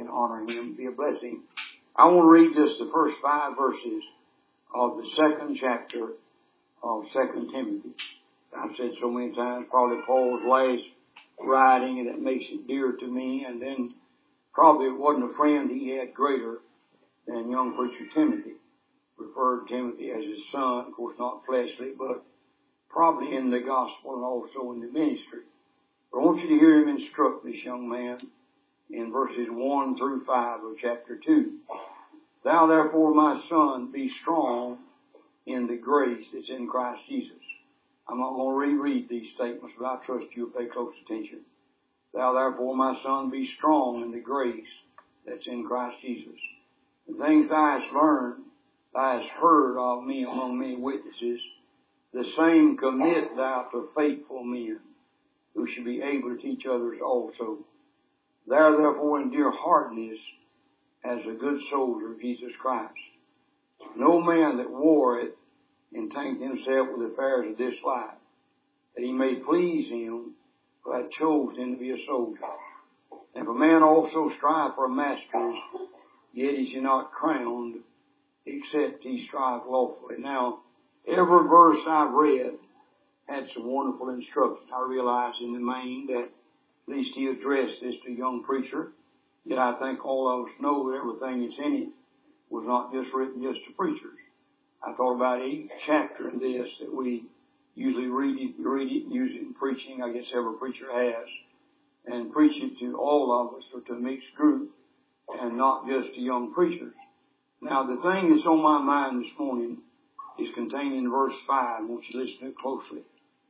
and honor him, be a blessing. I want to read just the first 5 verses of the 2nd chapter of 2 Timothy. I've said so many times, probably Paul's last writing, and that makes it dear to me. And then probably it wasn't a friend he had greater than young preacher Timothy. Referred to Timothy as his son, of course not fleshly, but probably in the gospel and also in the ministry. But I want you to hear him instruct this young man in verses 1 through 5 of chapter 2. Thou therefore, my son, be strong in the grace that's in Christ Jesus. I'm not going to reread these statements, but I trust you'll pay close attention. Thou therefore, my son, be strong in the grace that's in Christ Jesus. The things thou hast learned, thou hast heard of me among many witnesses, the same commit thou to faithful men, who should be able to teach others also. Thou therefore endure hardness as a good soldier of Jesus Christ. No man that warreth entangled himself with affairs of this life, that he may please him who hath chosen him to be a soldier. And if a man also strive for a master's, yet is he not crowned, except he strive lawfully. Now, every verse I've read had some wonderful instruction. I realize in the main that at least he addressed this to a young preacher. Yet I think all of us know that everything that's in it was not just written just to preachers. I thought about each chapter in this that we usually read it, use it in preaching. I guess every preacher has. And preach it to all of us or to a mixed group and not just to young preachers. Now the thing that's on my mind this morning is contained in verse 5. I want you to listen to it closely.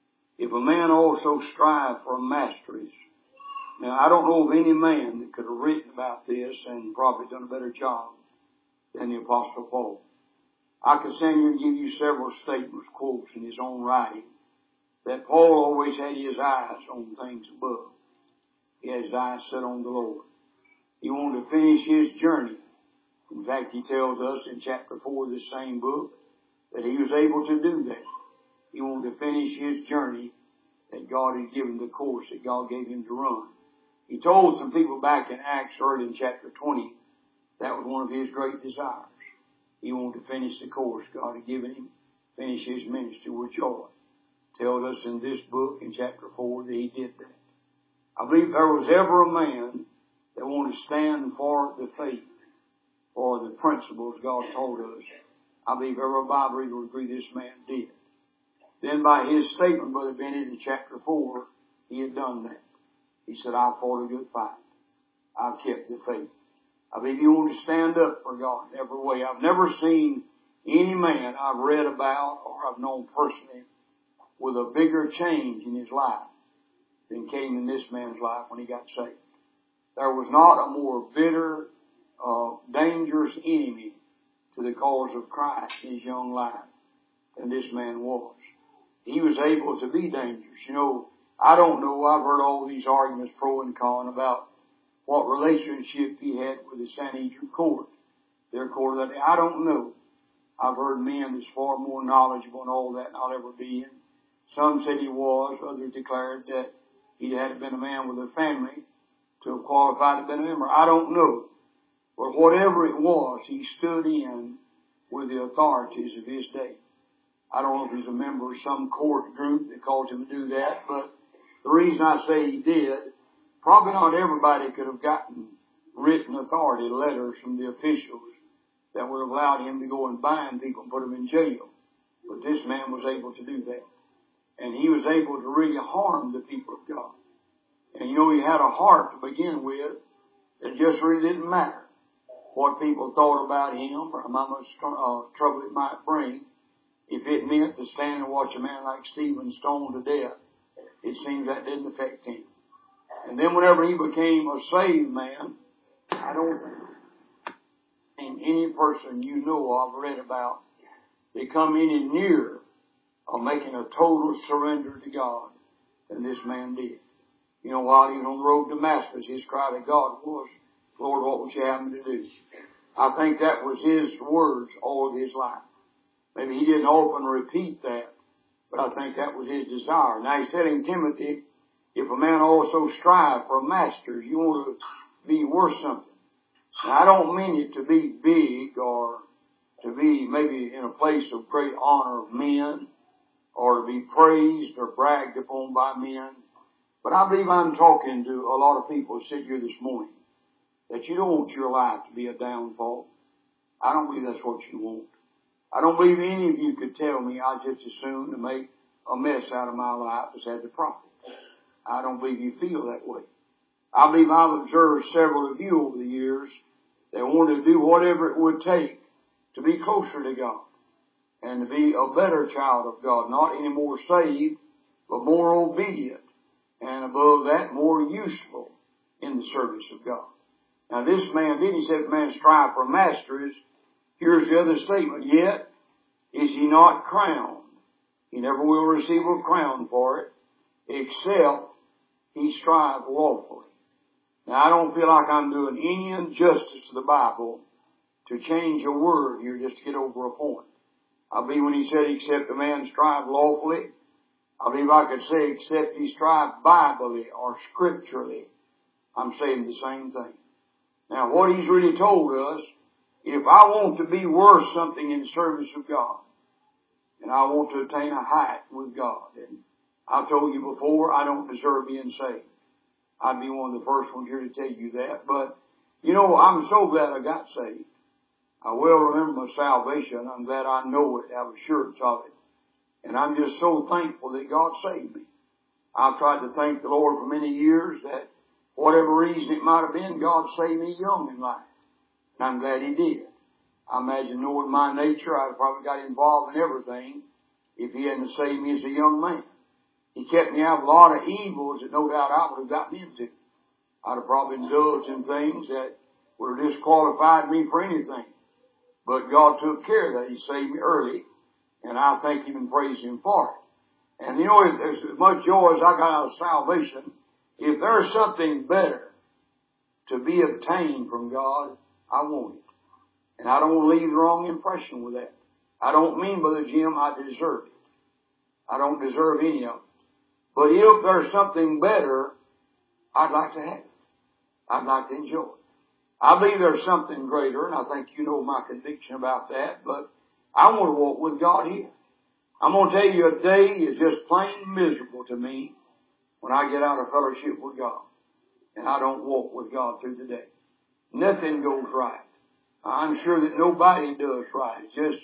If a man also strive for a mastery. Now I don't know of any man that could have written about this and probably done a better job than the Apostle Paul. I could stand here and give you several statements, quotes in his own writing, that Paul always had his eyes on things above. He had his eyes set on the Lord. He wanted to finish his journey. In fact, he tells us in chapter 4 of this same book that he was able to do that. He wanted to finish his journey that God had given, the course that God gave him to run. He told some people back in Acts early in chapter 20 that was one of his great desires. He wanted to finish the course God had given him, finish his ministry with joy. Tells us in this book in chapter 4 that he did that. I believe there was ever a man that wanted to stand for the faith, for the principles God taught us. I believe every Bible reader would agree this man did. Then by his statement, Brother Bennett, in chapter 4, he had done that. He said, I've fought a good fight. I've kept the faith. I believe you want to stand up for God in every way. I've never seen any man I've read about or I've known personally with a bigger change in his life than came in this man's life when he got saved. There was not a more bitter, dangerous enemy to the cause of Christ in his young life than this man was. He was able to be dangerous. You know, I don't know, I've heard all these arguments pro and con about what relationship he had with the Sanhedrin court. Their court that day. I don't know. I've heard men that's far more knowledgeable and all that than I'll ever be in. Some said he was, others declared that he had been a man with a family to have qualified to be a member. I don't know. But whatever it was, he stood in with the authorities of his day. I don't know if he's a member of some court group that caused him to do that, but the reason I say he did, probably not everybody could have gotten written authority, letters from the officials that would have allowed him to go and bind people and put them in jail. But this man was able to do that. And he was able to really harm the people of God. And you know, he had a heart to begin with that just really didn't matter what people thought about him or how much trouble it might bring. If it meant to stand and watch a man like Stephen stoned to death, it seems that didn't affect him. And then whenever he became a saved man, I don't think any person you know of, read about, they come any nearer of making a total surrender to God than this man did. You know, while he was on the road to Damascus, his cry to God was, Lord, what would you have me to do? I think that was his words all of his life. Maybe he didn't often repeat that, but I think that was his desire. Now he's telling Timothy, if a man also strive for a master, you want to be worth something. Now, I don't mean it to be big or to be maybe in a place of great honor of men or to be praised or bragged upon by men. But I believe I'm talking to a lot of people who sit here this morning that you don't want your life to be a downfall. I don't believe that's what you want. I don't believe any of you could tell me I'd just as soon to make a mess out of my life as had the prophet. I don't believe you feel that way. I believe I've observed several of you over the years that want to do whatever it would take to be closer to God and to be a better child of God, not any more saved, but more obedient, and above that, more useful in the service of God. Now this man did, he said, man strive for a master. Here's the other statement. Yet is he not crowned. He never will receive a crown for it, except he strive lawfully. Now I don't feel like I'm doing any injustice to the Bible to change a word here just to get over a point. I believe when he said, except a man strive lawfully, I believe I could say, except he strive biblically or scripturally. I'm saying the same thing. Now what he's really told us, if I want to be worth something in service of God, and I want to attain a height with God, and I've told you before, I don't deserve being saved. I'd be one of the first ones here to tell you that. But, you know, I'm so glad I got saved. I well remember my salvation. I'm glad I know it, have assurance of it. And I'm just so thankful that God saved me. I've tried to thank the Lord for many years that whatever reason it might have been, God saved me young in life. And I'm glad He did. I imagine knowing my nature, I'd probably got involved in everything if He hadn't saved me as a young man. He kept me out of a lot of evils that no doubt I would have gotten into. I'd have probably indulged in things that would have disqualified me for anything. But God took care of that. He saved me early, and I thank Him and praise Him for it. And you know, if there's as much joy as I got out of salvation, if there's something better to be obtained from God, I want it. And I don't want to leave the wrong impression with that. I don't mean, Brother Jim, I deserve it. I don't deserve any of it. But if there's something better, I'd like to have it. I'd like to enjoy it. I believe there's something greater, and I think you know my conviction about that, but I want to walk with God here. I'm going to tell you, a day is just plain miserable to me when I get out of fellowship with God and I don't walk with God through the day. Nothing goes right. I'm sure that nobody does right.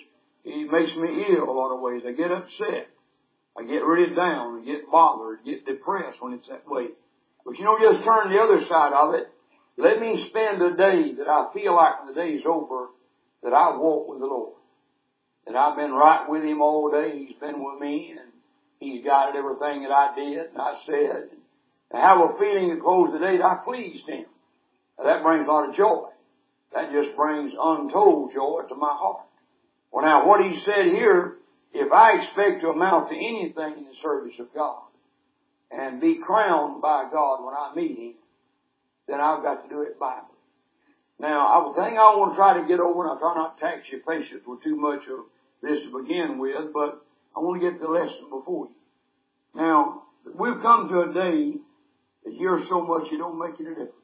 It makes me ill a lot of ways. I get upset. I get really down. I get bothered. I get depressed when it's that way. But you know, just turn the other side of it. Let me spend a day that I feel like when the day's over, that I walk with the Lord. That I've been right with Him all day. He's been with me, and He's guided everything that I did and I said. And I have a feeling at close of the day that I pleased Him. Now, that brings a lot of joy. That just brings untold joy to my heart. Well, now, what He said here, if I expect to amount to anything in the service of God and be crowned by God when I meet Him, then I've got to do it Bible. Now, the thing I want to try to get over, and I'll try not to tax your patience with too much of this to begin with, but I want to get the lesson before you. Now, we've come to a day that hears so much it don't make any difference.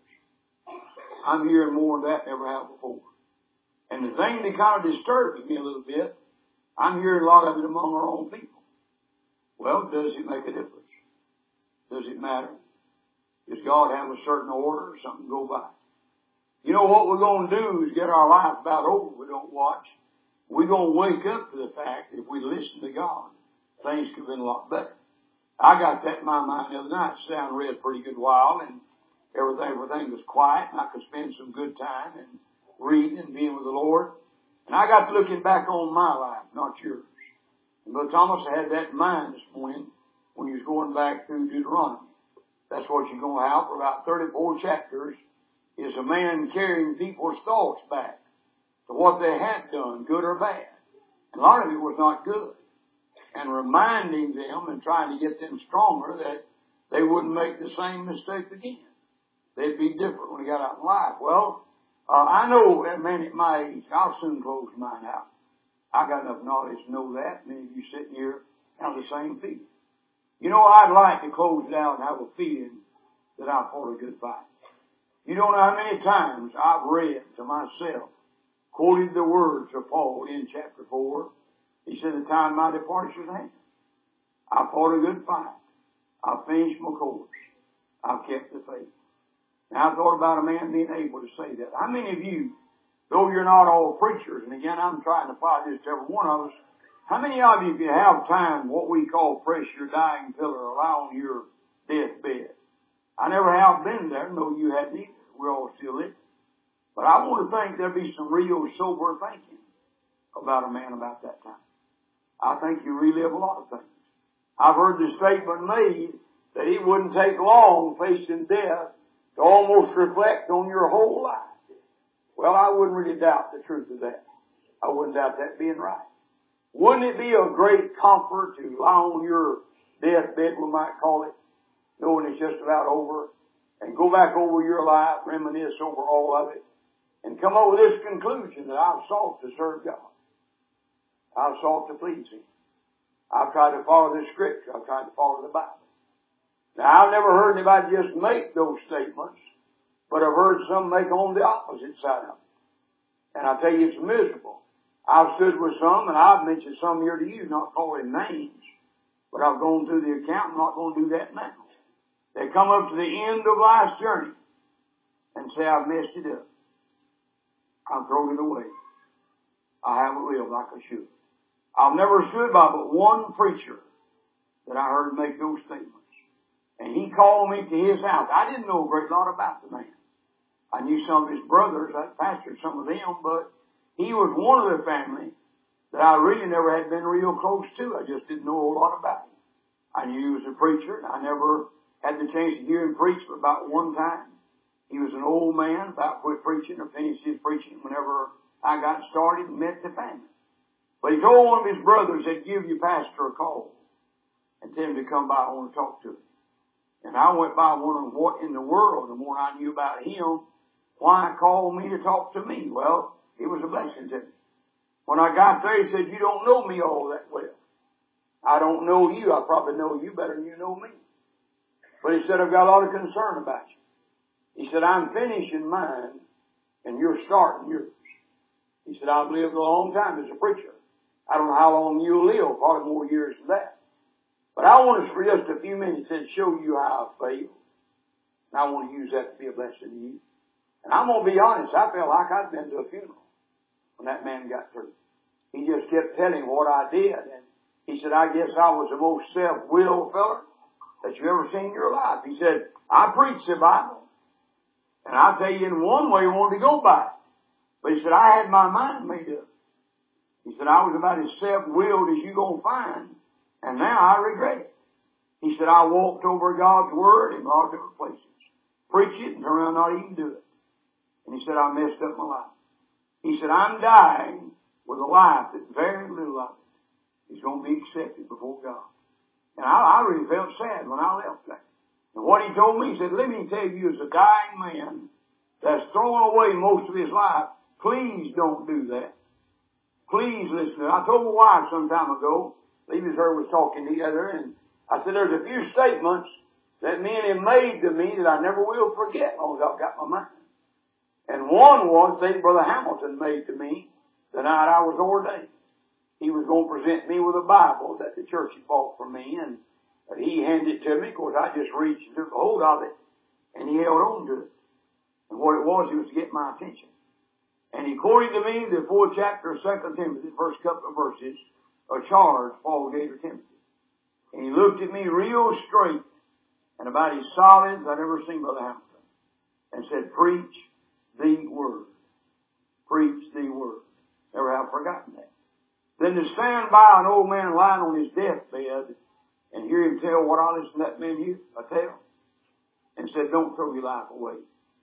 I'm hearing more of that than ever have before. And the thing that kind of disturbs me a little bit, I'm hearing a lot of it among our own people. Well, does it make a difference? Does it matter? Does God have a certain order or something go by? You know what we're going to do is get our life about over. We don't watch. We're going to wake up to the fact that if we listen to God, things could have been a lot better. I got that in my mind the other night. Sat down and read a pretty good while, and everything was quiet, and I could spend some good time and reading and being with the Lord. And I got to looking back on my life, not yours. And Brother Thomas, I had that in mind this morning when he was going back through Deuteronomy. That's what you're going to have for about 34 chapters, is a man carrying people's thoughts back to what they had done, good or bad. And a lot of it was not good. And reminding them and trying to get them stronger that they wouldn't make the same mistake again. They'd be different when they got out in life. Well, I know that man at my age, I'll soon close mine out. I got enough knowledge to know that. Many of you sitting here have the same feeling. You know, I'd like to close it out and have a feeling that I fought a good fight. You don't know how many times I've read to myself, quoted the words of Paul in chapter 4. He said, the time my departure is at hand. I fought a good fight. I finished my course. I've kept the faith. Now I thought about a man being able to say that. How many of you, though you're not all preachers, and again I'm trying to apply this to every one of us, how many of you, if you have time, what we call press your dying pillar or lie on your deathbed? I never have been there, no you hadn't either. We're all still living. But I want to think there'll be some real sober thinking about a man about that time. I think you relive a lot of things. I've heard the statement made that it wouldn't take long facing death to almost reflect on your whole life. Well, I wouldn't really doubt the truth of that. I wouldn't doubt that being right. Wouldn't it be a great comfort to lie on your deathbed, we might call it, knowing it's just about over, and go back over your life, reminisce over all of it, and come up with this conclusion that I've sought to serve God. I've sought to please Him. I've tried to follow the Scripture. I've tried to follow the Bible. Now, I've never heard anybody just make those statements, but I've heard some make on the opposite side of it. And I tell you, it's miserable. I've stood with some, and I've mentioned some here to you, not calling names, but I've gone through the account. I'm not going to do that now. They come up to the end of life's journey and say, I've messed it up. I've thrown it away. I haven't lived like I should. I've never stood by but one preacher that I heard make those statements. And he called me to his house. I didn't know a great lot about the man. I knew some of his brothers. I pastored some of them, but he was one of the family that I really never had been real close to. I just didn't know a lot about him. I knew he was a preacher, and I never had the chance to hear him preach but about one time. He was an old man, about quit preaching or finished his preaching whenever I got started and met the family. But he told one of his brothers that give your pastor a call and tell him to come by. I want to talk to him. And I went by wondering what in the world, the more I knew about him, why call me to talk to me? Well, it was a blessing to me. When I got there, he said, you don't know me all that well. I don't know you. I probably know you better than you know me. But he said, I've got a lot of concern about you. He said, I'm finishing mine and you're starting yours. He said, I've lived a long time as a preacher. I don't know how long you'll live, probably more years than that. But I want to, for just a few minutes, and show you how I failed. And I want to use that to be a blessing to you. And I'm going to be honest, I felt like I'd been to a funeral when that man got through. He just kept telling what I did. And he said, I guess I was the most self-willed fella that you ever seen in your life. He said, I preach the Bible. And I'll tell you, in one way, I wanted to go by it. But he said, I had my mind made up. He said, I was about as self-willed as you're going to find. And now I regret it. He said, I walked over God's Word in a lot of different places. Preach it and turn around and not even do it. And he said, I messed up my life. He said, I'm dying with a life that very little of it is going to be accepted before God. And I really felt sad when I left that. And what he told me, he said, let me tell you, as a dying man that's thrown away most of his life, please don't do that. Please listen. I told my wife some time ago, Lee and her was talking together, and I said, there's a few statements that men have made to me that I never will forget as long as I've got my mind. And one was that Brother Hamilton made to me the night I was ordained. He was going to present me with a Bible that the church had bought for me, and he handed it to me. Of course, I just reached and took a hold of it, and he held on to it. And what it was to get my attention. And he quoted to me the 4th chapter of 2 Timothy, the first couple of verses, a charge Paul gave to Timothy. And he looked at me real straight and about as solid as I'd ever seen Brother Hamilton, and said, preach the Word. Preach the Word. Never have forgotten that. Then to stand by an old man lying on his deathbed and hear him tell what I listened to that man here, tell, and said, don't throw your life away.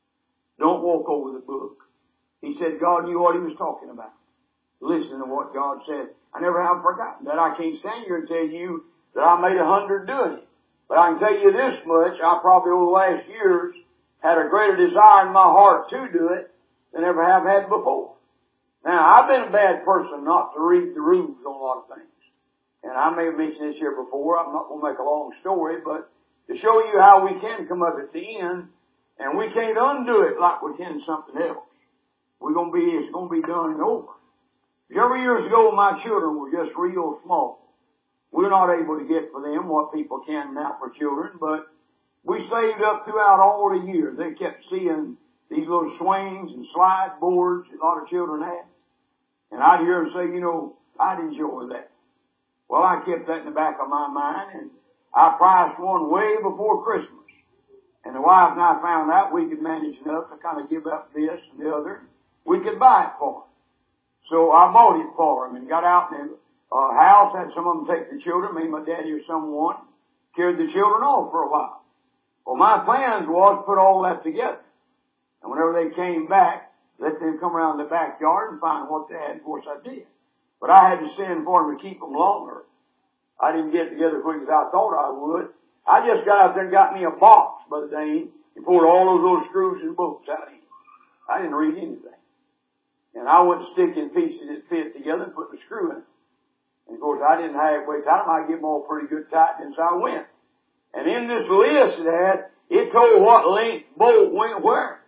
Don't walk over the book. He said God knew what he was talking about. Listen to what God said. I never have forgotten that. I can't stand here and tell you that I made 100 doing it. But I can tell you this much, I probably over the last years had a greater desire in my heart to do it than ever have had before. Now, I've been a bad person not to read the rules on a lot of things. And I may have mentioned this here before. I'm not going to make a long story, but to show you how we can come up at the end And we can't undo it like we can something else. It's gonna be done and over. Several years ago, my children were just real small. We're not able to get for them what people can now for children, but we saved up throughout all the years. They kept seeing these little swings and slide boards a lot of children had. And I'd hear them say, you know, I'd enjoy that. Well, I kept that in the back of my mind, and I priced one way before Christmas. And the wife and I found out we could manage enough to kind of give up this and the other. We could buy it for them. So I bought it for them and got out in the house, had some of them take the children, maybe my daddy or someone, carried the children off for a while. Well, my plans was to put all that together. And whenever they came back, let them come around the backyard and find what they had. Of course, I did. But I had to send for them to keep them longer. I didn't get it together as quick as I thought I would. I just got out there and got me a box, Brother Dane, and pulled all those little screws and bolts out of it. I didn't read anything. And I went sticking pieces that fit together and put the screw in. And of course, I didn't halfway tie them. I get them all pretty good tight, and so I went. And in this list it had, it told what length bolt went where.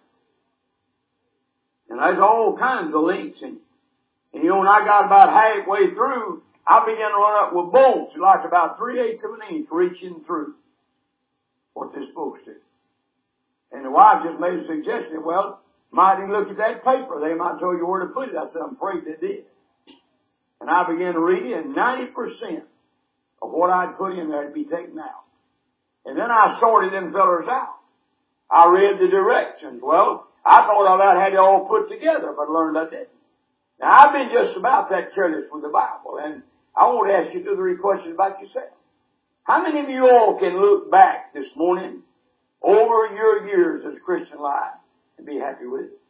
And there's all kinds of links in it. And you know, when I got about halfway through, I began to run up with bolts, like about 3/8 of an inch reaching through what they're supposed to. And the wife just made a suggestion, well, might you look at that paper? They might tell you where to put it. I said, I'm afraid they did. And I began to read it, and 90% of what I'd put in there would be taken out. And then I sorted them fellers out. I read the directions. Well, I thought I had it all put together, but I learned I didn't. Now, I've been just about that careless with the Bible, and I want to ask you 2 or 3 questions about yourself. How many of you all can look back this morning over your years as a Christian life and be happy with it?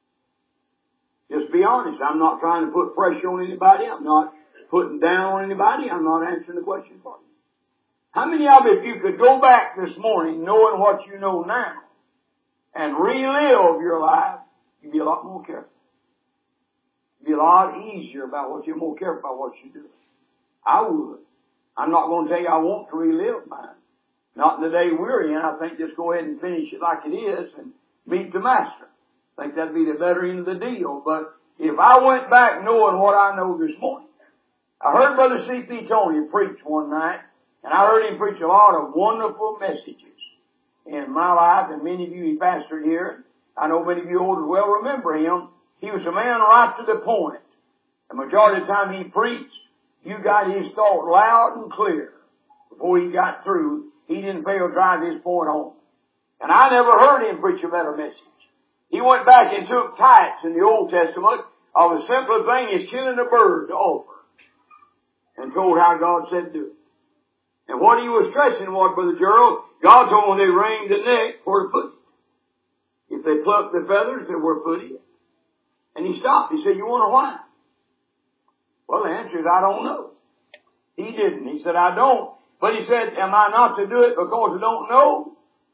Just be honest. I'm not trying to put pressure on anybody. I'm not putting down on anybody. I'm not answering the question for you. How many of you, if you could go back this morning knowing what you know now and relive your life, you'd be a lot more careful. You'd be a lot easier about what you're more careful about what you do. I would. I'm not going to tell you I want to relive mine. Not in the day we're in. I think just go ahead and finish it like it is and meet the Master. I think that'd be the better end of the deal. But if I went back knowing what I know this morning, I heard Brother C.P. Tony preach one night, and I heard him preach a lot of wonderful messages in my life, and many of you he pastored here. I know many of you older well remember him. He was a man right to the point. The majority of the time he preached, you got his thought loud and clear. Before he got through, he didn't fail to drive his point home. And I never heard him preach a better message. He went back and took types in the Old Testament of a simple thing as killing a bird to offer, and told how God said do it. And what he was stressing was, Brother Gerald, God told them they wringed the neck where to put it. If they plucked the feathers, they were put it. And he stopped. He said, you wonder why? Well, the answer is, I don't know. He didn't. He said, I don't. But he said, am I not to do it because I don't know?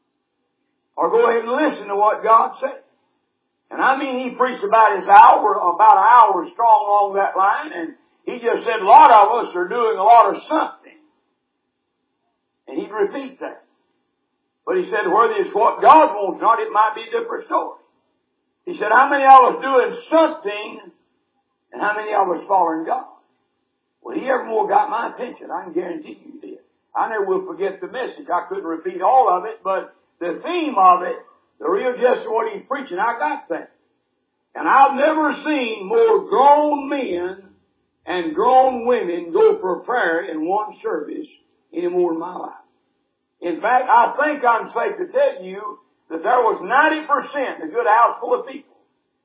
Or go ahead and listen to what God said. And I mean, he preached about an hour strong along that line, and he just said a lot of us are doing a lot of something. And he'd repeat that. But he said, whether it's what God wants or not, it might be a different story. He said, how many of us doing something, and how many of us following God? Well, he evermore got my attention. I can guarantee you he did. I never will forget the message. I couldn't repeat all of it, but the theme of it, the real gist of what he's preaching, I got that. And I've never seen more grown men and grown women go for prayer in one service any more in my life. In fact, I think I'm safe to tell you that there was 90%, a good house full of people,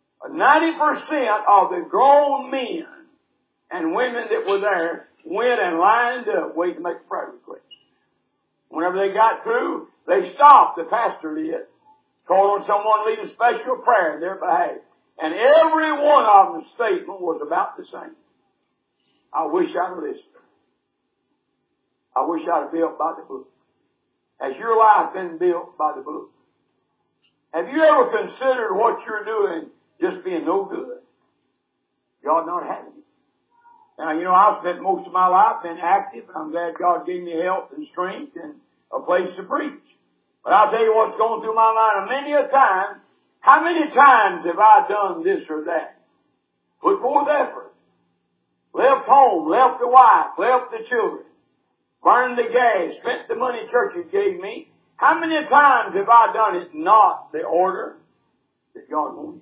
90% of the grown men and women that were there went and lined up waiting to make a prayer request. Whenever they got through, they stopped, the pastor did, called on someone to lead a special prayer in their behalf. And every one of them statement was about the same. I wish I'd have listened. I wish I'd have built by the book. Has your life been built by the book? Have you ever considered what you're doing just being no good? God not having it. Now, you know, I've spent most of my life being active, and I'm glad God gave me health and strength and a place to preach. But I'll tell you what's going through my mind many a time. How many times have I done this or that? Put forth effort. Left home, left the wife, left the children. Burned the gas, spent the money churches gave me. How many times have I done it not the order that God wanted?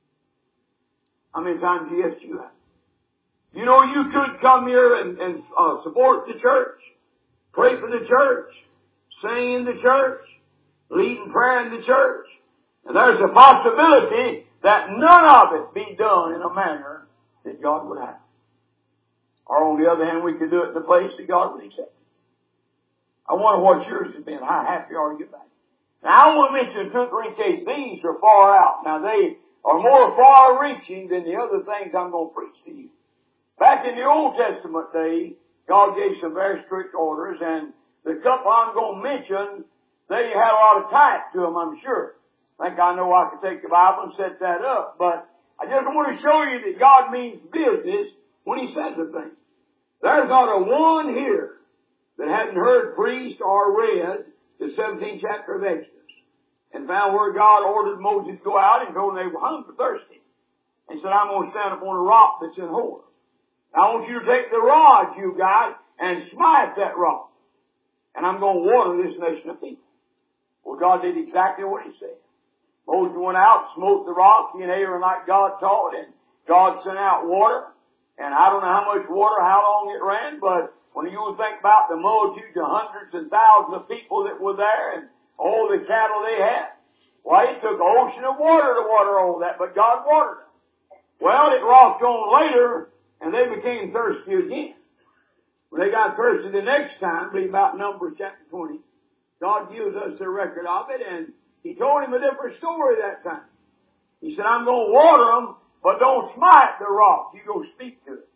How many times yes you have? You know you could come here and support the church, pray for the church, sing in the church, lead in prayer in the church. And there's a possibility that none of it be done in a manner that God would have. Or on the other hand, we could do it in a place that God would accept. I wonder what yours has been. How happy are you about it? Now I want to mention 2 or 3 cases. These are far out. Now they are more far reaching than the other things I'm going to preach to you. Back in the Old Testament day, God gave some very strict orders, and the couple I'm going to mention, they had a lot of type to them, I'm sure. I think I know I could take the Bible and set that up, but I just want to show you that God means business when He says a thing. There's not a one here that hadn't heard preached or read the 17th chapter of Exodus and found where God ordered Moses to go out and told them they were hungry, thirsty. And said, I'm going to stand upon a rock that's in Horeb. I want you to take the rod you got and smite that rock. And I'm going to water this nation of people. Well, God did exactly what He said. Moses went out, smote the rock, he and Aaron like God taught, and God sent out water. And I don't know how much water, how long it ran, but when you think about the multitudes of hundreds and thousands of people that were there and all the cattle they had, well, it took an ocean of water to water all that, but God watered them. Well, it rocked on later, and they became thirsty again. When they got thirsty the next time, I believe about Numbers chapter 20, God gives us a record of it, and He told him a different story that time. He said, I'm going to water them, but don't smite the rock. You go speak to it.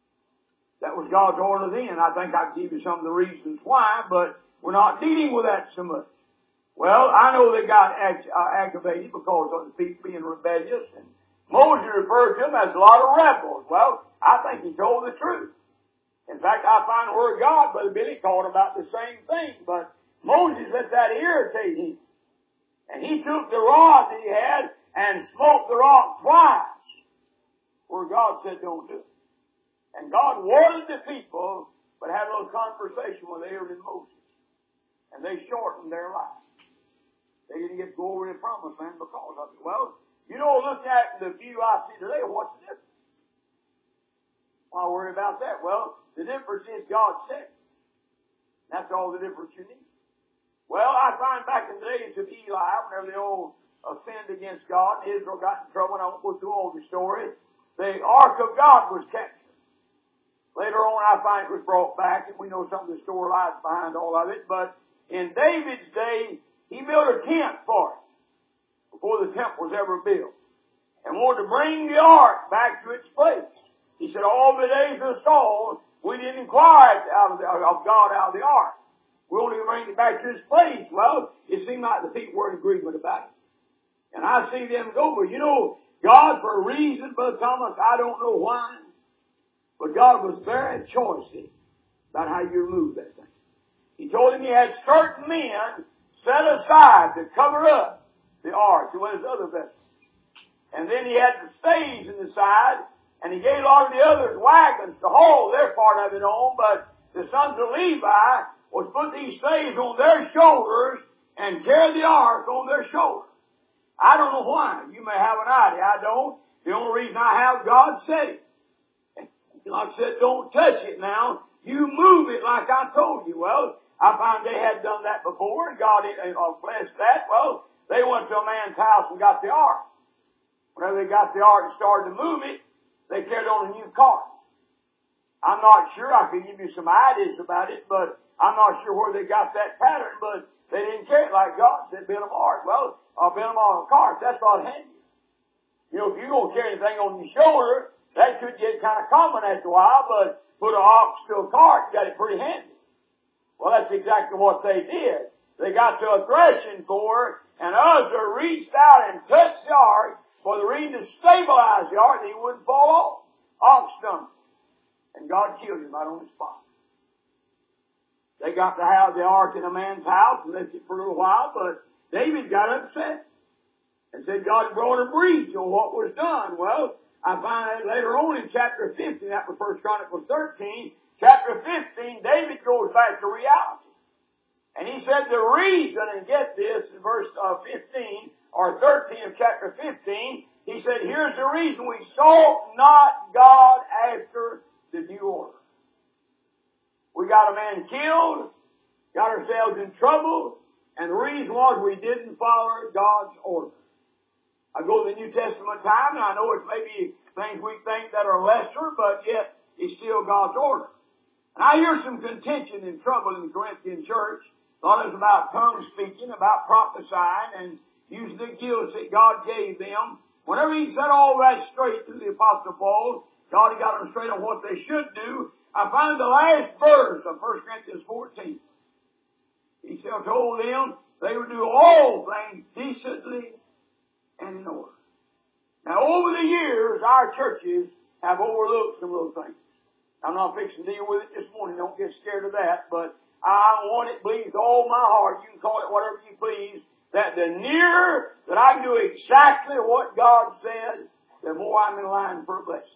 That was God's order then. I think I can give you some of the reasons why, but we're not dealing with that so much. Well, I know they got aggravated because of the people being rebellious, and Moses referred to them as a lot of rebels. Well, I think he told the truth. In fact, I find the Word of God, Brother Billy, taught about the same thing, but Moses let that irritate him. And he took the rod that he had and smote the rock twice, where God said don't do it. And God warned the people, but had a little conversation with Aaron and Moses. And they shortened their life. They didn't get to go over the promised land because of it. Well, you know, looking at the view I see today, what's the difference? Why worry about that? Well, the difference is God said. That's all the difference you need. Well, I find back in the days of Eli, whenever they all sinned against God, and Israel got in trouble, and I won't go through all the story, the Ark of God was captured. Later on, I find it was brought back, and we know some of the storylines behind all of it, but in David's day, he built a tent for it before the temple was ever built, and wanted to bring the Ark back to its place. He said, all the days of Saul, we didn't inquire of God out of the Ark. We only bring it back to its place. Well, it seemed like the people were in agreement about it. And I see them go, but you know, God, for a reason, Brother Thomas, I don't know why, but God was very choosy about how you remove that thing. He told him he had certain men set aside to cover up the ark as well as other vessels. And then he had the staves in the side, and he gave a lot of the others wagons to haul their part of it on, but the sons of Levi was put these staves on their shoulders and carry the ark on their shoulders. I don't know why. You may have an idea. I don't. The only reason I have, God said it. God said, don't touch it now. You move it like I told you. Well, I found they had done that before, and God blessed that. Well, they went to a man's house and got the ark. Whenever they got the ark and started to move it, they carried on a new cart. I'm not sure. I could give you some ideas about it, but I'm not sure where they got that pattern, but they didn't carry it like God said, build them ark. Well, I'll build them on a cart. That's not handy. You know, if you're going to carry anything on your shoulder, that could get kind of common after a while, but put an ox to a cart, you got it pretty handy. Well, that's exactly what they did. They got to a threshing floor, and Uzzah reached out and touched the ark for the reason to stabilize the ark that he wouldn't fall off. Ox stumbled. And God killed him right on the spot. They got to have the ark in a man's house and left it for a little while, but David got upset and said God brought a breach on what was done. Well, I find that later on in chapter 15, that was 1 Chronicles 13, chapter 15, David goes back to reality. And he said the reason, and get this, in verse 15 or 13 of chapter 15, he said, here's the reason: we sought not God after the due order. We got a man killed, got ourselves in trouble, and the reason was we didn't follow God's order. I go to the New Testament time, and I know it's maybe things we think that are lesser, but yet it's still God's order. And I hear some contention and trouble in the Corinthian church. A lot of it's about tongue speaking, about prophesying, and using the gifts that God gave them. Whenever he set all that straight through the Apostle Paul, God had got them straight on what they should do. I find the last verse of 1 Corinthians 14. He told them they would do all things decently and in order. Now, over the years, our churches have overlooked some little things. I'm not fixing to deal with it this morning. Don't get scared of that. But I want it, please, all my heart. You can call it whatever you please. That the nearer that I can do exactly what God said, the more I'm in line for a blessing.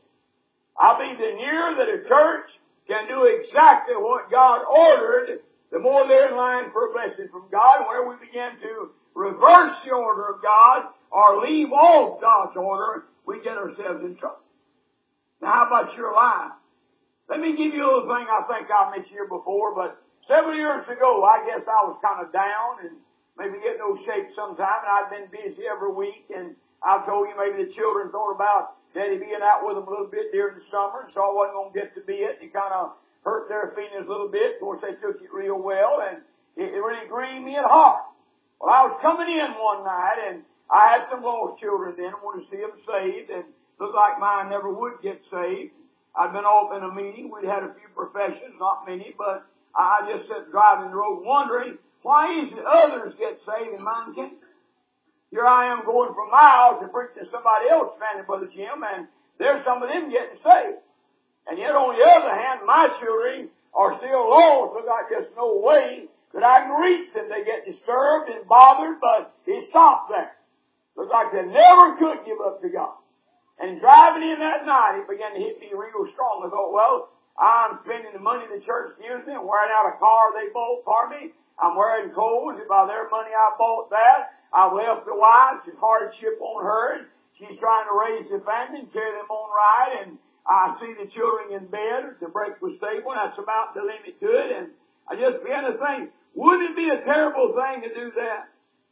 I believe the nearer that a church can do exactly what God ordered, the more they're in line for a blessing from God. Whenever we begin to reverse the order of God or leave off God's order, we get ourselves in trouble. Now, how about your life? Let me give you a little thing I think I mentioned here before, but several years ago, I guess I was kind of down and maybe getting no shape sometime, and I've been busy every week, and I told you maybe the children thought about Daddy being out with them a little bit during the summer, and so I wasn't going to get to be it. It kind of hurt their feelings a little bit. Of course, they took it real well, and it really grieved me at heart. Well, I was coming in one night, and I had some lost children then. I wanted to see them saved, and looked like mine never would get saved. I'd been off in a meeting. We'd had a few professions, not many, but I just sat driving the road wondering, why is it others get saved and mine can't? Here I am going for miles to preach to somebody else, standing Brother Jim, and there's some of them getting saved. And yet on the other hand, my children are still lost. Look like there's no way that I can reach them. They get disturbed and bothered, but it stopped there. Look like they never could give up to God. And driving in that night, it began to hit me real strong. I thought, well, I'm spending the money the church gives me. I'm wearing out a car they bought for me. I'm wearing clothes. By their money, I bought that. I left the wife. It's hardship on her. She's trying to raise the family and carry them on right. And I see the children in bed. The break was stable. That's about the limit to it. And I just began to think, wouldn't it be a terrible thing to do that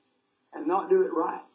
and not do it right?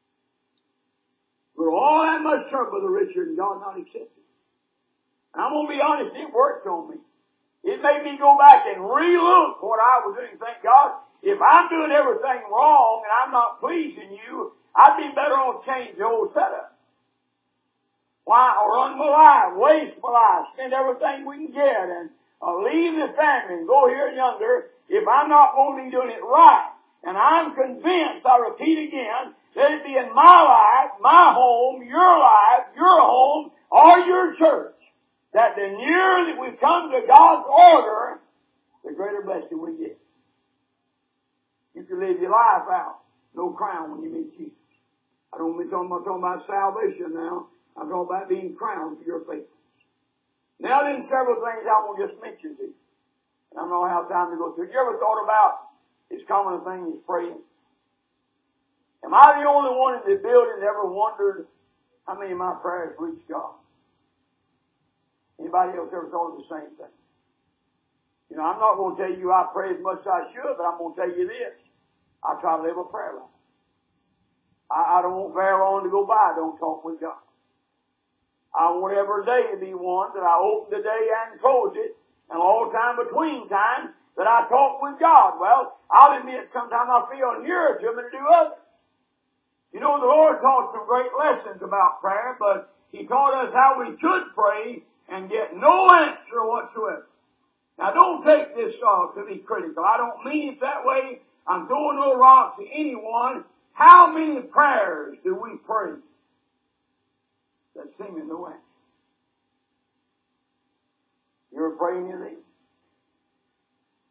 For all that much trouble, the Richard, and God not accept it. And I'm going to be honest, it worked on me. It made me go back and relook what I was doing. Thank God, if I'm doing everything wrong and I'm not pleasing you, I'd be better off changing the whole setup. Why? Run my life, waste my life, spend everything we can get, and leave the family and go here and yonder if I'm not going to be doing it right. And I'm convinced, I repeat again, that it be in my life, my home, your life, your home, or your church, that the nearer that we come to God's order, the greater blessing we get. You can live your life out, no crown when you meet Jesus. I'm not talking about salvation now. I'm talking about being crowned for your faithfulness. Now then, several things I want to just mention to you. I don't know how time to go through. You ever thought about as common a thing as praying? Am I the only one in the building that ever wondered how many of my prayers reached God? Anybody else ever thought of the same thing? You know, I'm not going to tell you I pray as much as I should, but I'm going to tell you this. I try to live a prayer life. I don't want very long to go by. I don't talk with God. I want every day to be one that I open the day and close it, and all the time between times that I talk with God. Well, I'll admit sometimes I feel nearer to Him than to do others. You know, the Lord taught some great lessons about prayer, but He taught us how we should pray and get no answer whatsoever. Now, don't take this to be critical. I don't mean it that way. I'm throwing no rocks at anyone. How many prayers do we pray that seem in no answer? You ever pray any of these?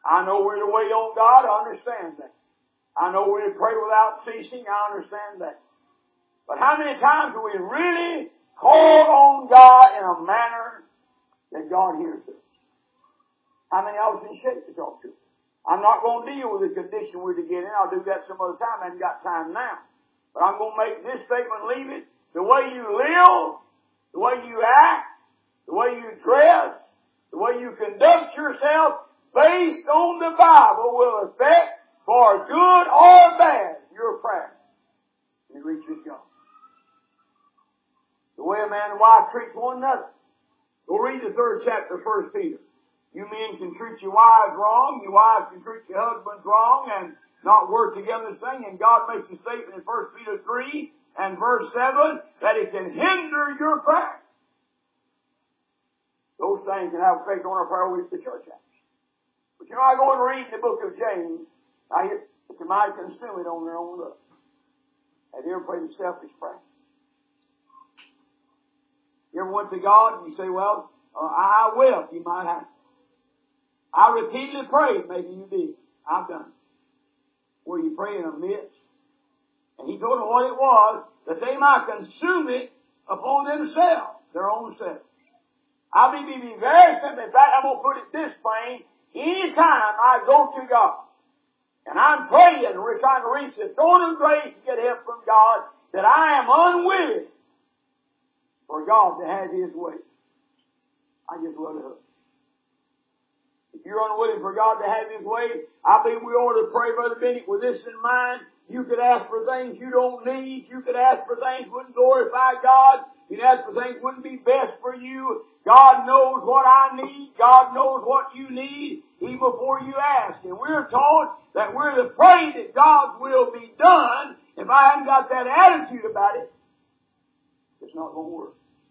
I know we're to wait on God. I understand that. I know we're to pray without ceasing. I understand that. But how many times do we really call on God in a manner that God hears us? How many of us in shape to talk to? I'm not going to deal with the condition we're to get in. I'll do that some other time. I haven't got time now. But I'm going to make this statement, leave it. The way you live, the way you act, the way you dress, the way you conduct yourself based on the Bible will affect, for good or bad, your prayer. You reach with God. The way a man and wife treats one another. Go read the 3rd chapter of 1 Peter. You men can treat your wives wrong. Your wives can treat your husbands wrong and not work together the same. And God makes a statement in 1 Peter 3 and verse 7 that it can hinder your prayer. Those things can have effect on our prayer with the church house. But you know, I go and read the book of James. I hear that you might consume it on their own love. Have you ever prayed a selfish prayer? You ever went to God and you say, well, I will. You might have. I repeatedly prayed. Maybe you did. I've done it. Where you pray in a midst. And he told them what it was, that they might consume it upon themselves, their own selves. I may be very simple. In fact, I'm going to put it this plain. Anytime I go to God, and I'm praying, and we're trying to reach the throne of grace and get help from God, that I am unwilling for God to have His way. I just let it up. If you're unwilling for God to have His way, I think we ought to pray, Brother Bennett, with this in mind. You could ask for things you don't need. You could ask for things that wouldn't glorify God. You could ask for things that wouldn't be best for you. God knows what I need. God knows what you need even before you ask. And we're taught that we're to pray that God's will be done. If I haven't got that attitude about it, it's not going to work.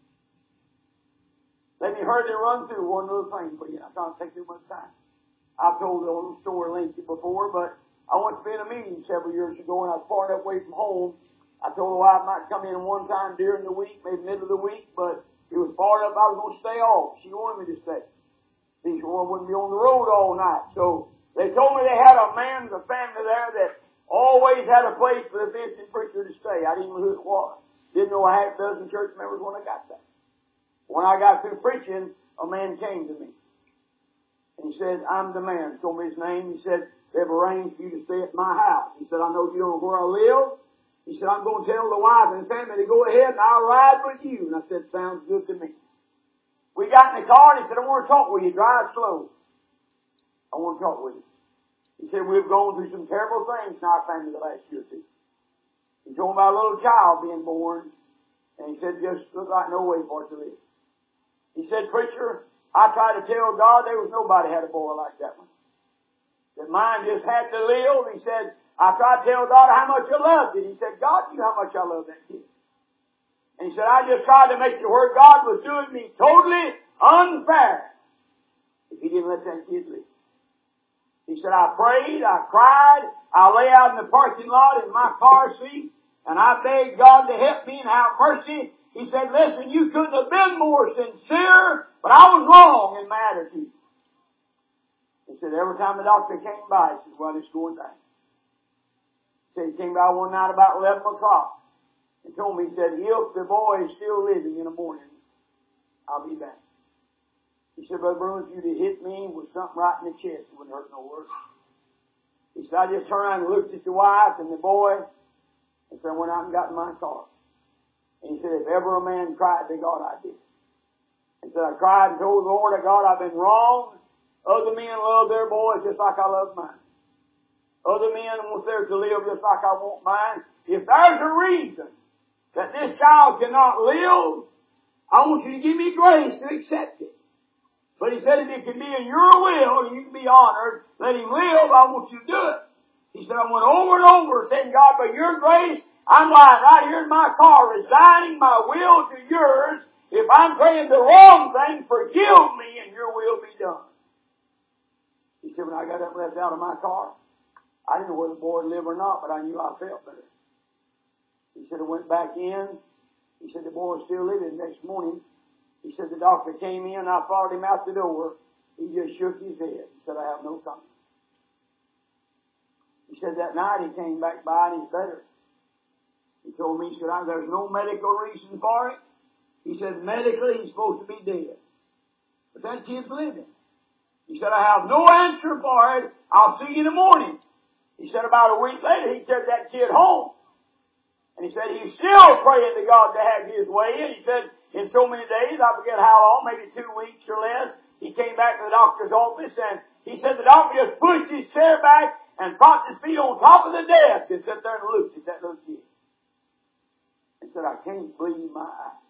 Let me hurriedly run through one little thing for you. I can't take too much time. I've told the little story lengthy before, but I went to be in a meeting several years ago, and I was far enough away from home. I told the wife I might come in one time during the week, maybe middle of the week, but it was far enough I was going to stay off. She wanted me to stay. She wouldn't be on the road all night. So they told me they had a man, the family there, that always had a place for the visiting preacher to stay. I didn't know who it was. Didn't know a half dozen church members when I got there. When I got through preaching, a man came to me. And he said, I'm the man. He told me his name. He said, they've arranged for you to stay at my house. He said, I know you don't know where I live. He said, I'm going to tell the wife and the family to go ahead and I'll ride with you. And I said, sounds good to me. We got in the car and he said, I want to talk with you. Drive slow. I want to talk with you. He said, we've gone through some terrible things in our family the last year or two. He told me about a little child being born. And he said, just looked like no way for it to live. He said, preacher, I tried to tell God there was nobody had a boy like that one. That mine just had to live. He said, I tried to tell God how much I loved it. He said, God knew how much I loved that kid. And he said, I just tried to make it where God was doing me totally unfair if He didn't let that kid live. He said, I prayed, I cried, I lay out in the parking lot in my car seat, and I begged God to help me and have mercy. He said, listen, you couldn't have been more sincere, but I was wrong in my attitude. He said, every time the doctor came by, he said, well, it's going down. He said, he came by one night about 11 o'clock and told me, he said, if the boy is still living in the morning, I'll be back. He said, Brother Bruce, if you'd have hit me with something right in the chest, it wouldn't hurt no worse. He said, I just turned around and looked at the wife and the boy, and so I went out and got in my car. And he said, if ever a man cried to God, I did. He said, I cried and told the Lord, God, I've been wrong. Other men love their boys just like I love mine. Other men want theirs to live just like I want mine. If there's a reason that this child cannot live, I want you to give me grace to accept it. But he said, if it can be in your will and you can be honored, let him live, I want you to do it. He said, I went over and over saying, God, by your grace, I'm lying right here in my car, resigning my will to yours. If I'm praying the wrong thing, forgive me and your will be done. He said, when I got up and left out of my car, I didn't know whether the boy would live or not, but I knew I felt better. He said, I went back in. He said, the boy was still living. Next morning, he said, the doctor came in, I followed him out the door. He just shook his head. He said, I have no comment. He said that night he came back by and he's better. He told me, he said, there's no medical reason for it. He said, medically he's supposed to be dead. But that kid's living. He said, I have no answer for it. I'll see you in the morning. He said about a week later, he took that kid home. And he said he's still praying to God to have His way. And he said, in so many days, I forget how long, maybe 2 weeks or less, he came back to the doctor's office and he said the doctor just pushed his chair back and propped his feet on top of the desk and sat there and looked at that little kid. And said, I can't believe my eyes.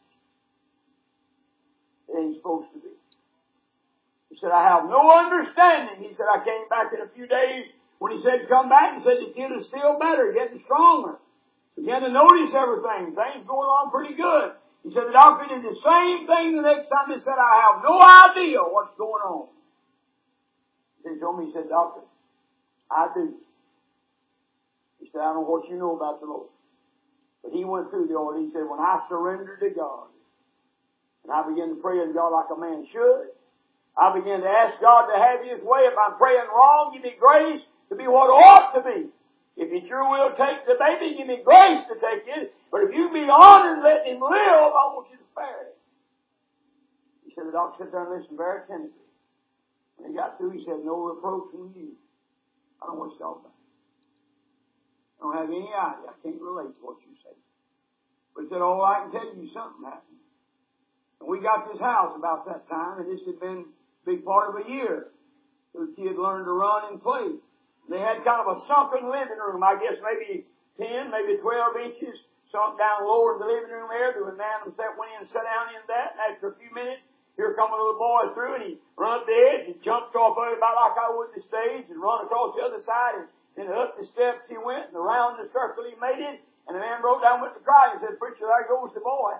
It ain't supposed to be. He said, I have no understanding. He said, I came back in a few days when he said come back. He said the kid is still better, getting stronger. Began to notice everything. Things going on pretty good. He said the doctor did the same thing the next time. He said, I have no idea what's going on. He told me, he said, Doctor, I do. He said, I don't know what you know about the Lord. But he went through the order. He said, when I surrendered to God, and I began to pray to God like a man should, I began to ask God to have His way. If I'm praying wrong, give me grace to be what it ought to be. If it's your will, take the baby, give me grace to take it. But if you be honored and let him live, I want you to spare it. He said, the doctor sat there and listened very attentively. When he got through, he said, no reproach from you. I don't know what you're talking about. I don't have any idea. I can't relate to what you say. But he said, oh, I can tell you something happened. And we got this house about that time, and this had been a big part of a year. So the kid learned to run and play. They had kind of a sunken living room, I guess maybe 10, maybe 12 inches, sunk down lower in the living room there. The man went in and sat down in that, and after a few minutes, here come a little boy through, and he run up the edge, and jumped off of it about like I would the stage, and run across the other side, and then up the steps he went, and around the circle he made it, and the man broke down with the cry and said, Preacher, there goes the boy.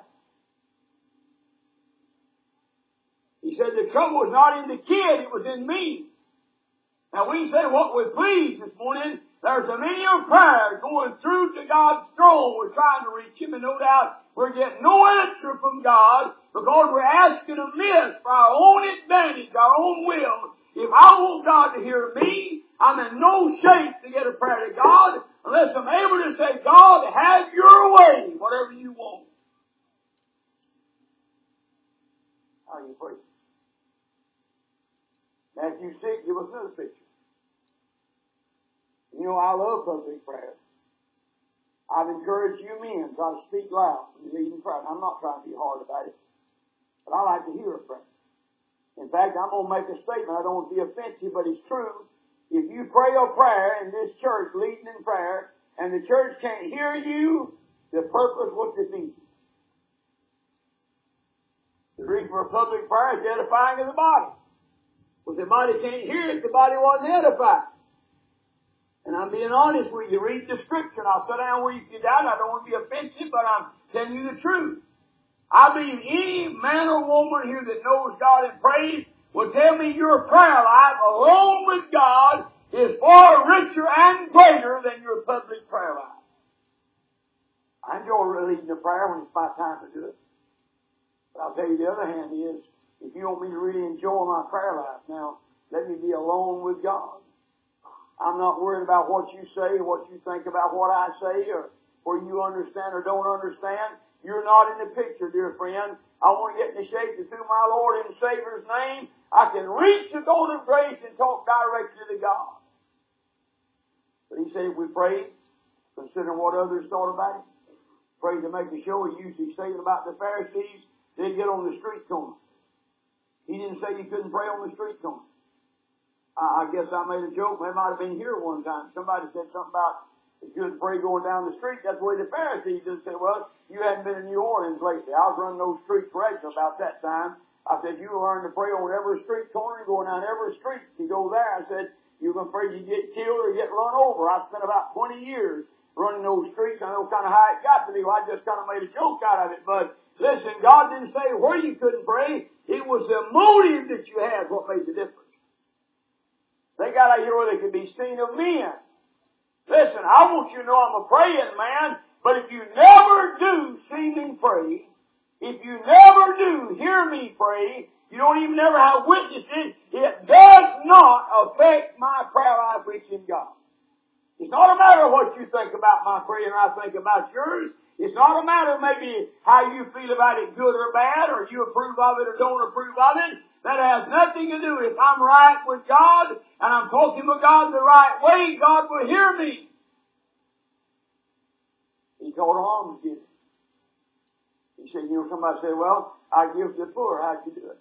He said the trouble was not in the kid, it was in me. Now we say what we're pleased this morning, there's a many of prayers going through to God's throne. We're trying to reach Him, and no doubt we're getting no answer from God because we're asking amiss for our own advantage, our own will. If I want God to hear me, I'm in no shape to get a prayer to God unless I'm able to say, God, have your way, whatever you want. How do you pray? Matthew 6, give us another picture. You know, I love public prayer. I've encouraged you men to speak loud when you're leading prayer. I'm not trying to be hard about it, but I like to hear a prayer. In fact, I'm going to make a statement. I don't want to be offensive, but it's true. If you pray a prayer in this church, leading in prayer, and the church can't hear you, the purpose was defeated. The reason for public prayer is the edifying of the body. If the body can't hear it, the body wasn't edified. And I'm being honest with you. Read the Scripture, and I'll sit down where you can doubt. I don't want to be offensive, but I'm telling you the truth. I believe any man or woman here that knows God and prays will tell me your prayer life alone with God is far richer and greater than your public prayer life. I enjoy leading the prayer when it's my time to do it. But I'll tell you the other hand is, if you want me to really enjoy my prayer life now, let me be alone with God. I'm not worried about what you say or what you think about what I say or where you understand or don't understand. You're not in the picture, dear friend. I want to get in the shape that through my Lord and Savior's name, I can reach the throne of grace and talk directly to God. But he said if we pray, considering what others thought about it, pray to make a show. He usually said about the Pharisees, they'd get on the street corner. He didn't say you couldn't pray on the street corner. I guess I made a joke. They might have been here one time. Somebody said something about if you could pray going down the street. That's the way the Pharisees did. Say, well, you hadn't been in New Orleans lately. I was running those streets regular about that time. I said, you learn to pray on every street corner and going down every street. You go there. I said, you're afraid you get killed or get run over. I spent about 20 years running those streets. I know kind of how it got to me. I just kind of made a joke out of it. But listen, God didn't say where you couldn't pray. It was the motive that you had what made the difference. They got out here where they could be seen of men. Listen, I want you to know I'm a praying man, but if you never do see me pray, if you never do hear me pray, you don't even ever have witnesses, it does not affect my prayer life reaching God. It's not a matter of what you think about my prayer and I think about yours. It's not a matter of maybe how you feel about it, good or bad, or you approve of it or don't approve of it. That has nothing to do. If I'm right with God and I'm talking with God the right way, God will hear me. He told alms giving. He said, somebody said, well, I give to the poor. How'd you do it?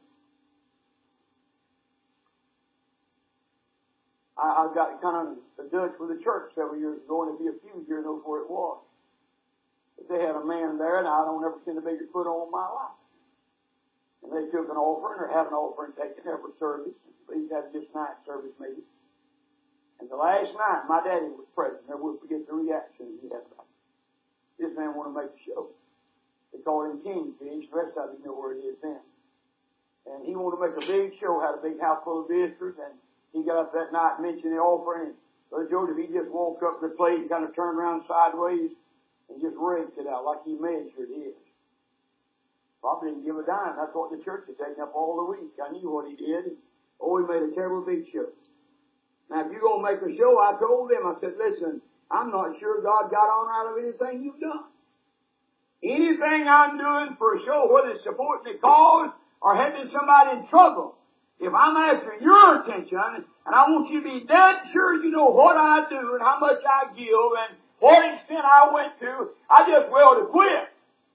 I got kind of a Dutch with the church several years ago, and if you a few here knows where it was. But they had a man there, and I don't ever seen a bigger foot on my life. And they took an offering, or had an offering taken every service. These had just night service maybe. And the last night, my daddy was present. Never will forget the reaction he had about it. This man wanted to make a show. They called him Kingfish. The rest of you know where it is then. And he wanted to make a big show, had a big house full of visitors, and he got up that night and mentioned the offering. And Brother Joseph, he just walked up to the plate and kind of turned around sideways and just raked it out like he measured his. Probably didn't give a dime. That's what the church had taken up all the week. I knew what he did. Oh, he made a terrible big show. Now, if you're going to make a show, I told them, I said, listen, I'm not sure God got honor out of anything you've done. Anything I'm doing for a show, whether it's supporting the cause or helping somebody in trouble, if I'm after your attention, and I want you to be dead sure you know what I do and how much I give and what extent I went to, I just will to quit.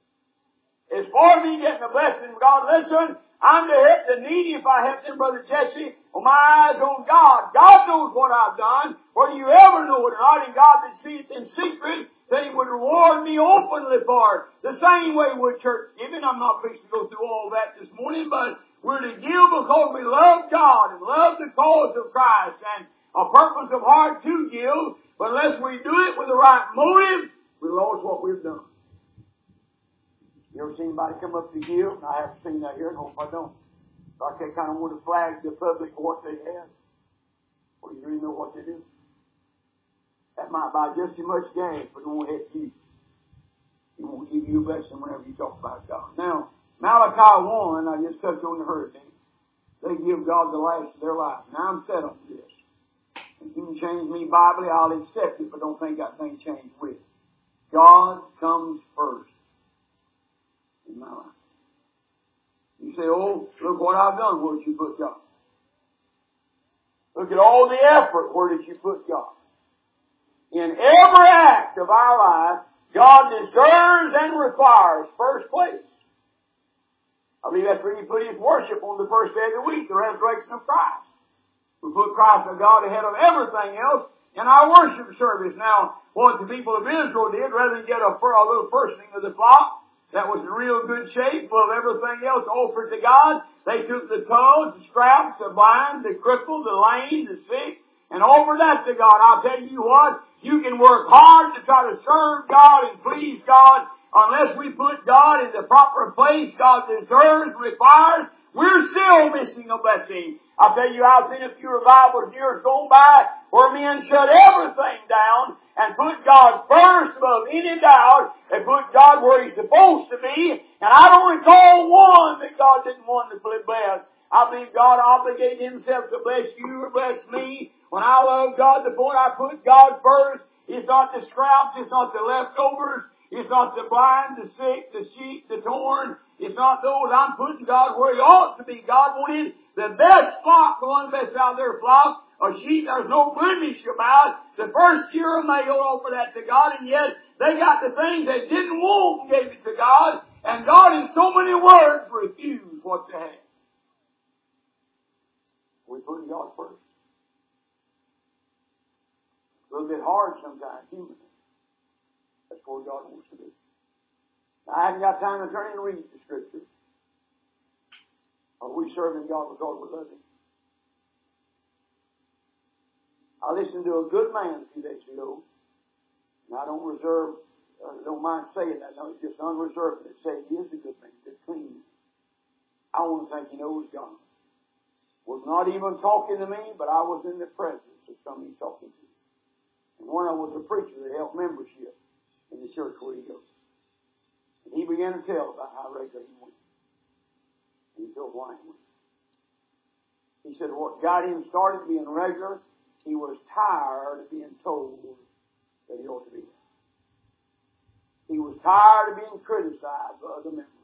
As far as me getting a blessing from God, listen, I'm to help the needy if I help them, Brother Jesse, with my eyes on God. God knows what I've done, whether you ever know it or not, and God that seeth in secret, that He would reward me openly for it. The same way with church giving. I'm not fixing to go through all that this morning, but we're to give because we love God and love the cause of Christ and a purpose of heart to give. But unless we do it with the right motive, we lose what we've done. You ever seen anybody come up to give? I haven't seen that here, and hope I don't. So I kind of want to flag the public for what they have. Well, you really know what they do. That might buy just as much gas, but it won't help you. He won't give you a blessing whenever you talk about God. Now, Malachi 1, I just touched on the hurricane. They give God the last of their life. Now I'm set on this. If you can change me Bible, I'll accept it, but don't think that thing changed with it. God comes first in my life. You say, oh, look what I've done. Where did you put God? Look at all the effort. Where did you put God? In every act of our life, God deserves and requires first place. I believe that's where He put His worship on the first day of the week, the resurrection of Christ. We put Christ and God ahead of everything else in our worship service. Now, what the people of Israel did, rather than get a little firstling of the flock that was in real good shape, full of everything else offered to God, they took the toes, the straps, the blind, the crippled, the lame, the sick, and offered that to God. I'll tell you what, you can work hard to try to serve God and please God. Unless we put God in the proper place God deserves, requires, we're still missing a blessing. I'll tell you, I've seen a few revivals years gone by where men shut everything down and put God first above any doubt and put God where He's supposed to be. And I don't recall one that God didn't want to bless. I believe God obligated Himself to bless you or bless me. When I love God, the point I put God first, it's not the scraps, it's not the leftovers. It's not the blind, the sick, the sheep, the torn. It's not those. I'm putting God where He ought to be. God wanted the best flock, the one best out of their flock, a sheep there's no blemish about. The first year of male offer that to God, and yet they got the things they didn't want and gave it to God, and God in so many words refused what they had. We're putting God first. A little bit hard sometimes, humanly. That's what God wants to do. Now, I haven't got time to turn and read the Scripture. Are we serving God because we love Him? I listened to a good man a few days ago, and I don't mind saying that. No, it's just unreserved. It says he is a good man, good clean. I want to think he knows God. Was not even talking to me, but I was in the presence of somebody talking to me. And one of them was a preacher that helped membership in the church where he goes. And he began to tell about how regular he went. And he told why he went. He said what got him started being regular, he was tired of being told that he ought to be there. He was tired of being criticized by other members.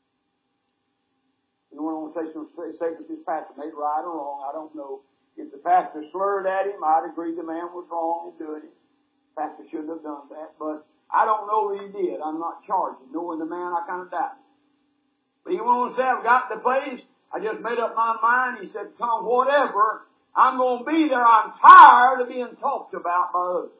You went on to say some statements his pastor made, right or wrong, I don't know. If the pastor slurred at him, I'd agree the man was wrong in doing it. The pastor shouldn't have done that, but I don't know that he did. I'm not charging. Knowing the man, I kind of doubt it. But he went on to say, I've got to the place, I just made up my mind. He said, come whatever, I'm going to be there. I'm tired of being talked about by others.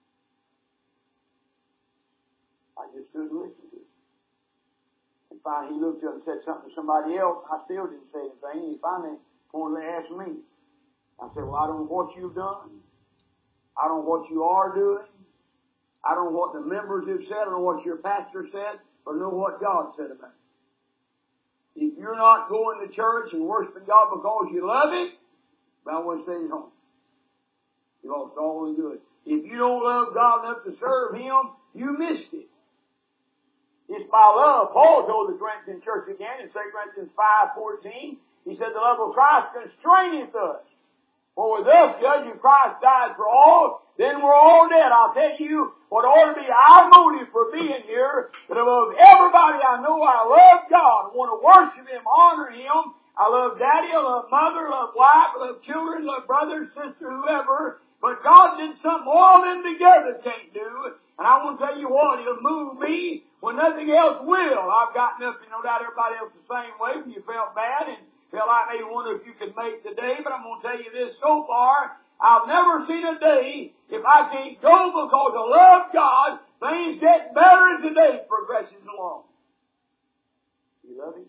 I just stood and listened to him. And finally he looked up and said something to somebody else. I still didn't say anything. He finally pointedly asked me. I said, well, I don't know what you've done. I don't know what you are doing. I don't know what the members have said. I don't know what your pastor said. But I know what God said about it. If you're not going to church and worshiping God because you love Him, I want to stay at home. You lost all the good. If you don't love God enough to serve Him, you missed it. It's by love. Paul told the Corinthian church again in 2 Corinthians 5:14. He said, the love of Christ constraineth us. For with us, judge, if Christ died for all, then we're all dead. I'll tell you what ought to be our motive for being here, that above everybody I know I love God. I want to worship Him, honor Him. I love Daddy, I love Mother, I love wife, I love children, I love brother, sister, whoever. But God did something all them together can't do. And I want to tell you what, He'll move me when nothing else will. I've got nothing, no doubt everybody else the same way. If you felt bad and felt like maybe wonder if you could make the day, but I'm going to tell you this so far, I've never seen a day, if I can't go because I love God, things get better as the day progresses along. You love Him?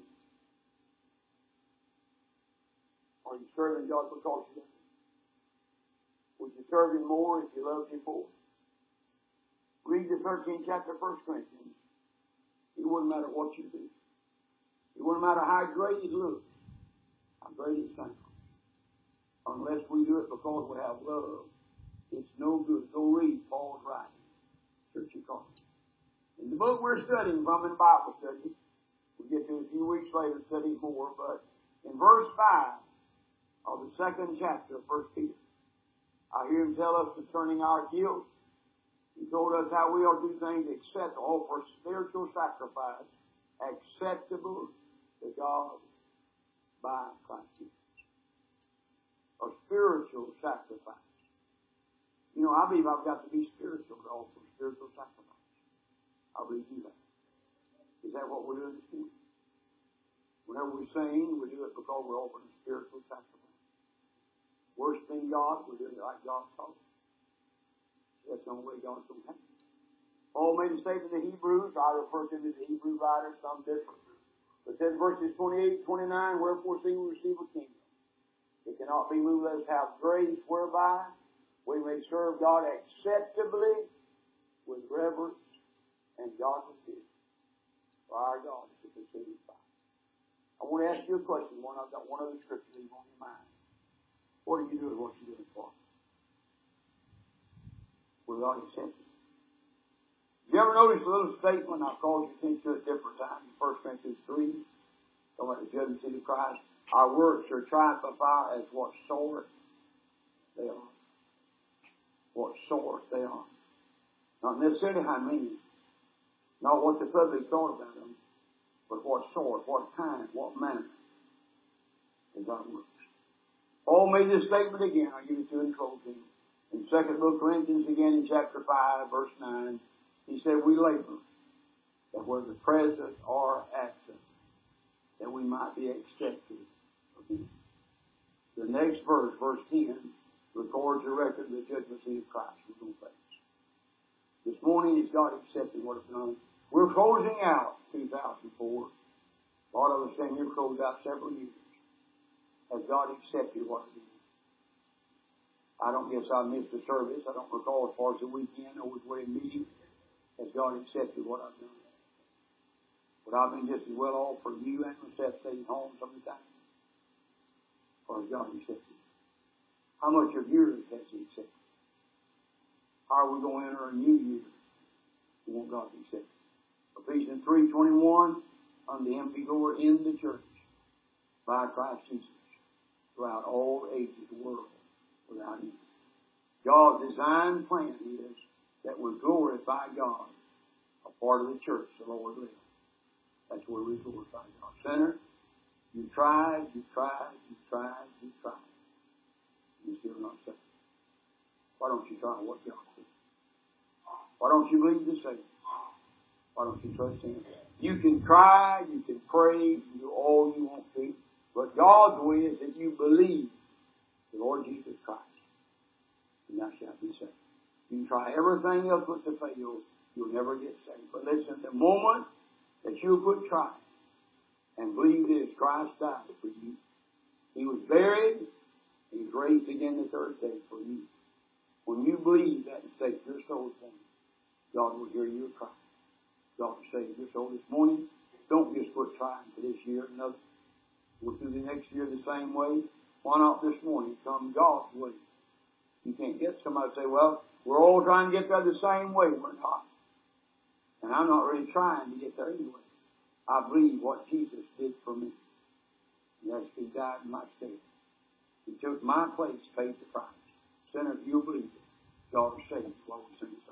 Are you serving God because you love Him? Would you serve Him more if you loved Him more? Read the 13th chapter of 1 Corinthians. It wouldn't matter what you do. It wouldn't matter how great it looks, how great it sounds. Unless we do it because we have love, it's no good. Go read Paul's writing. Church of God. In the book we're studying from in Bible study, we'll get to it a few weeks later, study more, but in verse 5 of the 2nd chapter of 1 Peter, I hear him tell us concerning our guilt. He told us how we ought to do things except offer spiritual sacrifice acceptable to God by Christ Jesus. A spiritual sacrifice. You know, I believe I've got to be spiritual to offer spiritual sacrifice. I believe you that. Is that what we're doing this morning? Whenever we sing, we do it because we're offering a spiritual sacrifice. Worshiping God, we're doing it like God taught us. That's the only way God's going to happen. Paul made a statement in the Hebrews. I refer to them as the Hebrew writers, some different. But it says verses 28 29, wherefore seeing we receive a kingdom, it cannot be moved. Let us have grace whereby we may serve God acceptably with reverence and godly fear. For our God is a consuming fire. I want to ask you a question. I've got one other scripture leave on your mind. What do you do with what you're doing for? Will God accept it? Did you ever notice a little statement I've called you attention to at different times? In 1 Corinthians 3, talking about the judgment seat of Christ. Our works are tried by fire as what sort they are. What sort they are. Not necessarily how many. Not what the public thought about them. But what sort, what kind, what manner is our works. Paul made this statement again. I'll give it to you in closing. In 2nd book Corinthians again in chapter 5 verse 9. He said, we labor that whether present or absent, that we might be accepted. The next verse, verse 10, records a record of the judgment seat of Christ we're going to face. This morning is God accepting what it's done. We're closing out 2004. A lot of us saying here closed out several years. Has God accepted what it is? I don't guess I missed a service. I don't recall as far as the weekend or was in meeting. Has God accepted what I've done? But I've been just as well off for you and myself staying home sometimes. Or has God accepted? How much of yours has He accepted? How are we going to enter a new year? We want God to accept it. Ephesians 3:21, on the empty door in the church by Christ Jesus throughout all ages of the world without end. God's design plan is that we glorify God, a part of the church the Lord lives. That's where we glorify God. Sinner, you tried. You still not saved. Why don't you try what God said? Why don't you believe the Savior? Why don't you trust Him? You can cry, you can pray, you can do all you want to, but God's way is that you believe the Lord Jesus Christ, and thou shalt be saved. You can try everything else with the fail, you'll never get saved. But listen, the moment that you'll quit trying and believe this, Christ died for you. He was buried, He was raised again the third day for you. When you believe that and say your soul to Him, God will hear your cry. God will save your soul this morning. Don't just quit trying for this year and another. Go through the next year the same way. Why not this morning come God's way? You can't get somebody to say, well, we're all trying to get there the same way. We're not. And I'm not really trying to get there anyway. I believe what Jesus did for me. And that's He died in my stead. He took my place, paid the price. Sinner, if you believe it, God will save you while we sing the song.